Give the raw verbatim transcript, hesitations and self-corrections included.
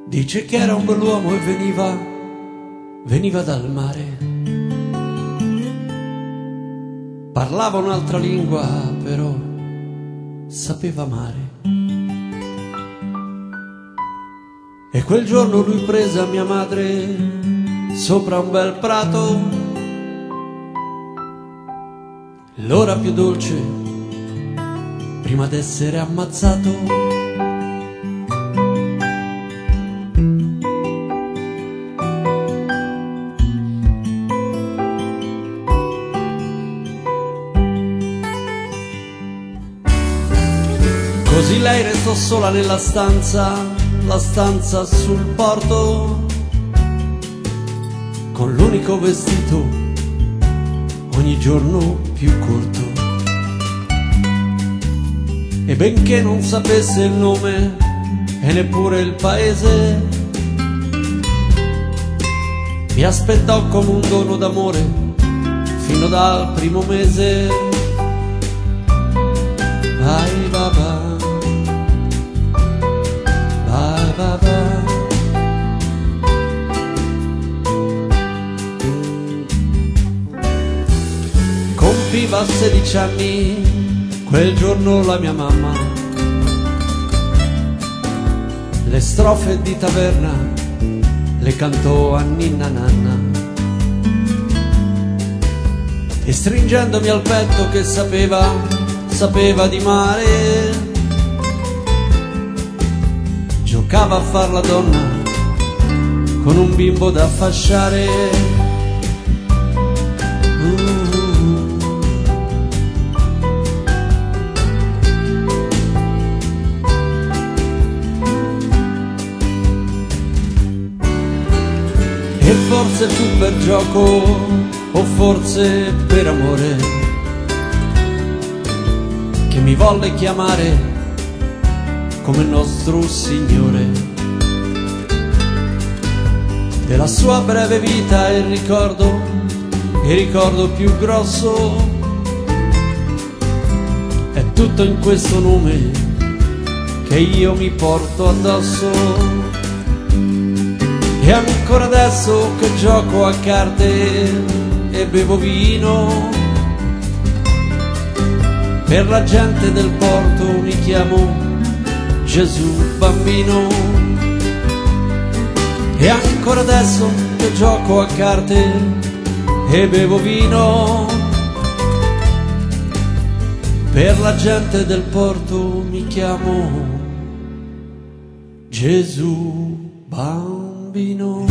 Dice che era un bell'uomo e veniva, veniva dal mare. Parlava un'altra lingua, però sapeva amare. E quel giorno lui prese a mia madre sopra un bel prato, l'ora più dolce prima d'essere ammazzato. Così lei restò sola nella stanza, la stanza sul porto, con l'unico vestito ogni giorno più corto. E benché non sapesse il nome e neppure il paese, mi aspettò come un dono d'amore fino dal primo mese. Vai babà, compiva sedici anni quel giorno la mia mamma. Le strofe di taverna le cantò a ninna nanna, e stringendomi al petto che sapeva, sapeva di mare, giocava a far la donna con un bimbo da fasciare. uh. E forse fu per gioco o forse per amore che mi volle chiamare come il nostro Signore. Della sua breve vita il ricordo, il ricordo più grosso, è tutto in questo nome che io mi porto addosso. E ancora adesso che gioco a carte e bevo vino, per la gente del porto mi chiamo Gesù bambino. E ancora adesso che gioco a carte e bevo vino, per la gente del porto mi chiamo Gesù bambino.